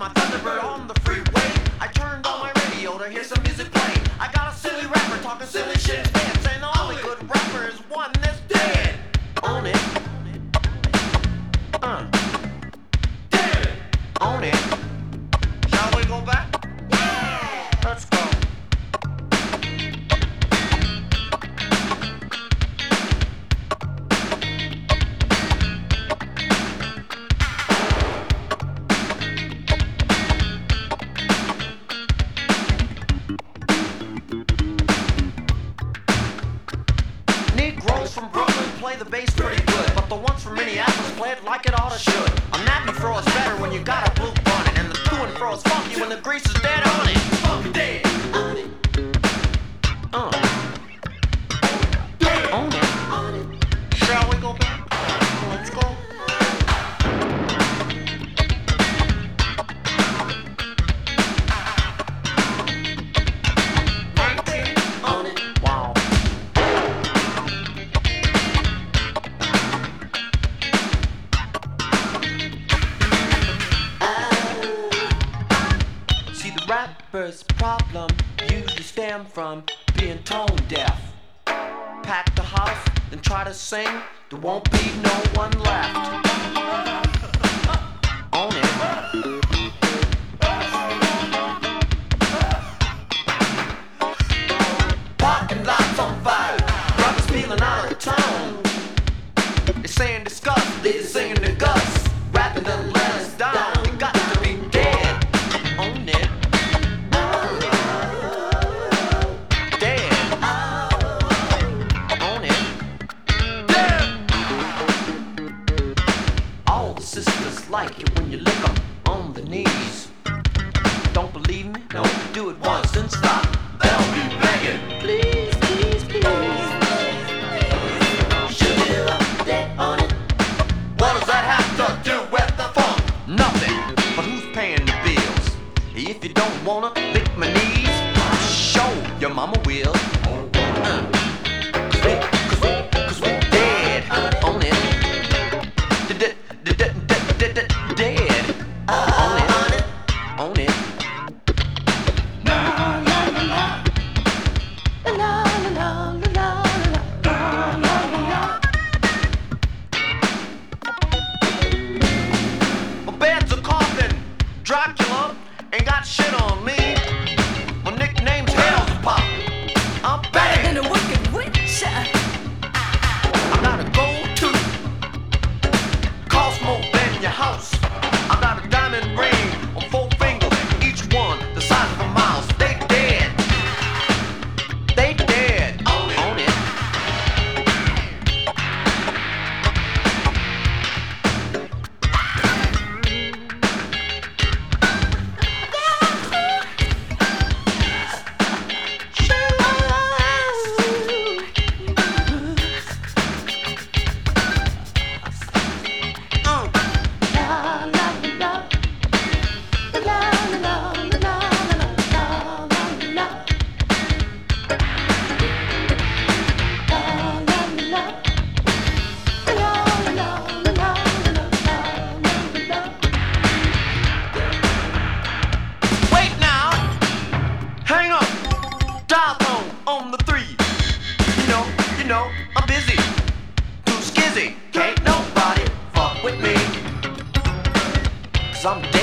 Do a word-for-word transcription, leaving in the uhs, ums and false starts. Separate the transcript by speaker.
Speaker 1: my Thunderbird on the freeway. I turned on my radio to hear some music play. I got a silly rapper talking silly shit instead, saying the only good rapper is one that's dead. On it. Uh. Dead. On it. Shall we go back? Yeah. Let's go. Negroes from Brooklyn play the bass pretty good, but the ones from Minneapolis play it like it oughta should. A nappy fro is better when you got a blue bonnet, and the to and fro is funky when the grease is dead on it. Funky dead on it. Uh. Dead on it. On it. Shall we go back? Let's go. On it. Wow. Rapper's problem usually stem from being tone deaf. Pack the house, then try to sing, there won't be no one left. On it. Parking lots on fire, brothers feeling out of tone. They're saying disgust, they're singing the guts, rapping to let us down. We got to be dead. On it. Sisters like it when you lick them on the knees. Don't believe me? No. Do it once and stop. They'll be begging. Please, please, please. Should it up there on it? What does that have to do with the funk? Nothing. But who's paying the bills? If you don't wanna lick my knees, show your mama will. Uh. Cause we, cause we, cause we dead on it. Dead. On it. On it. La la la la. La la la la la. La la la la. My bed's a coffin. Dracula ain't got shit on me. My nickname's Hell's a Pop. I'm bad.
Speaker 2: And a wicked witch.
Speaker 1: I gotta go to Cosmo in your house. I got a diamond ring on four fingers, each one the size of a mouse. They dead. They dead. On it. On it. On the three, you know, you know, I'm busy, too skizzy, can't nobody fuck with me, cause I'm dead.